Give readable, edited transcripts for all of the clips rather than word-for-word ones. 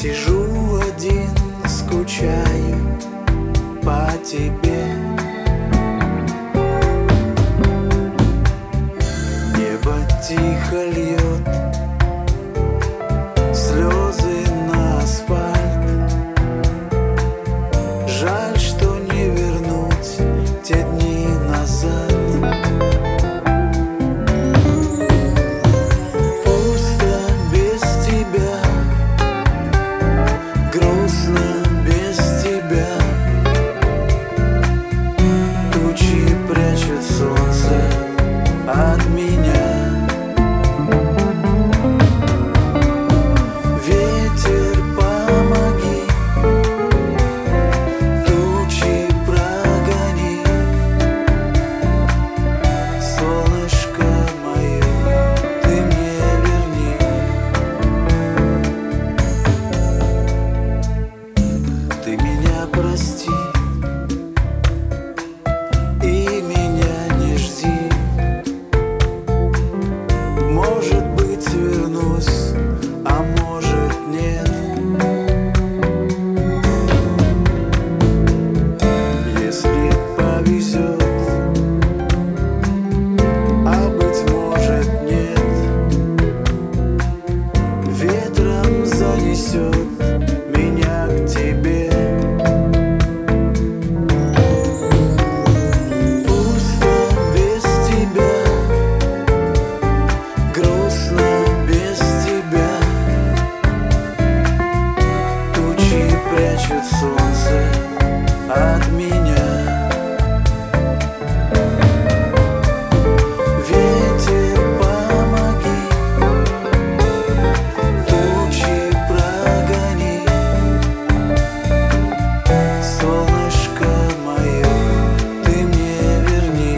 Сижу один, скучаю по тебе. Небо тихо льет слезы на асфальт. Жаль, что не вернуть те дни назад. Пусто без тебя, грустно без тебя. Тучи прячут солнце от меня. Ветер, помоги, тучи прогони. Солнышко мое, ты мне верни. Ты меня прости и меня не жди. Может быть, вернусь, а может нет. Если повезет, а быть может нет. Ветром занесет меня к тебе. Пусто без тебя, грустно без тебя. Тучи прячут солнце от меня. Ветер, помоги, тучи прогони. Солнышко мое, ты мне верни.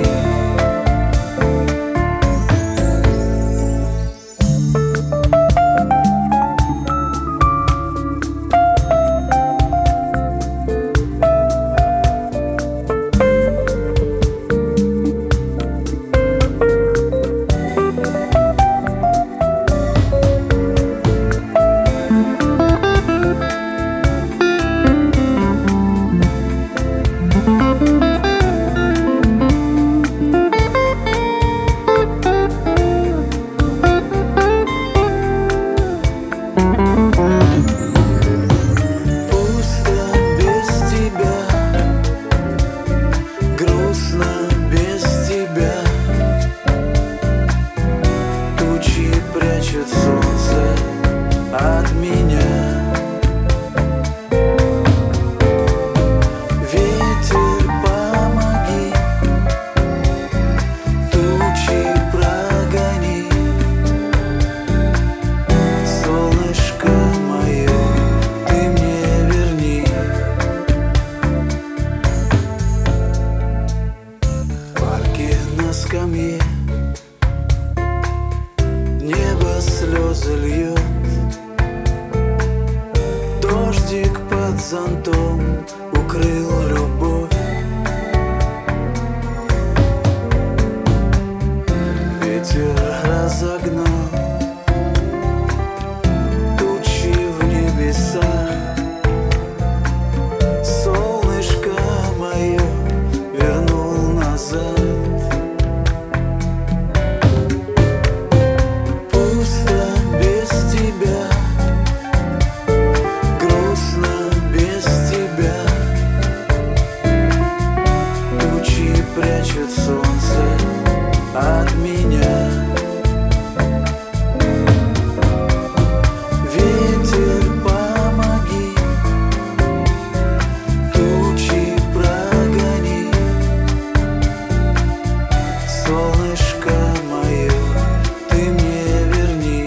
Пусто без тебя, грустно без тебя. Тучи прячут солнце от меня. Ветер, помоги, тучи прогони. Солнышко мое, ты мне верни. В парке на скамье небо слезы льет. Дождик под зонтом укрыл любовь. Ветер разогнал тучи в небесах. Солнышко мое вернул назад. Пусто без тебя, грустно без тебя. Тучи прячут солнце от меня. Ветер, помоги, тучи прогони. Солнышко мое, ты мне верни.